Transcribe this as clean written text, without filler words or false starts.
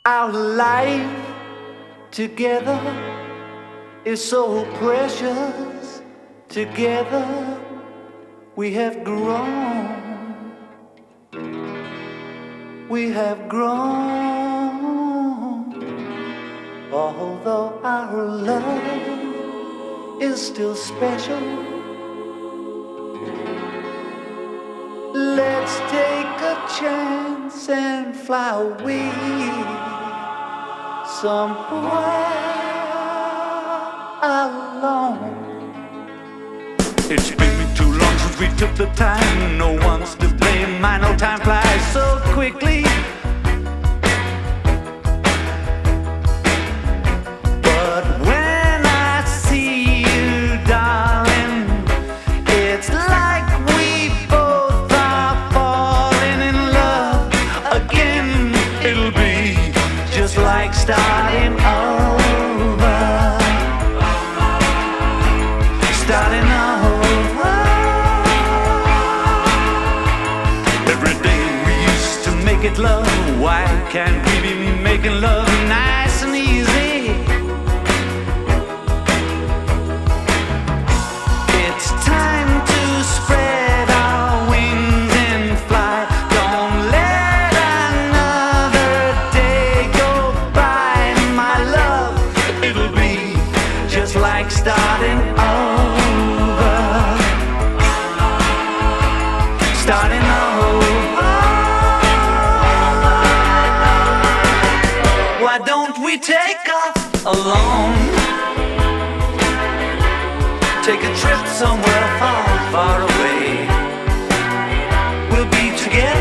Our life together is so precious. Together we have grown. We have grown. Although our love is still special, let's take a chance and fly away somewhere alone. It's been too long since we took the time. No one's to blame. I know time flies so quickly. But when I see you, darling, it's like we both are falling in love again. It'll be just like starting over. Starting over. Every day we used to make it love. Why can't we be making love nice and easy? It's time to spread our wings and fly. Don't let another day go by, my love. It'll be just like starting over. Starting over. Why don't we take off alone? Take a trip somewhere far, far away. We'll be together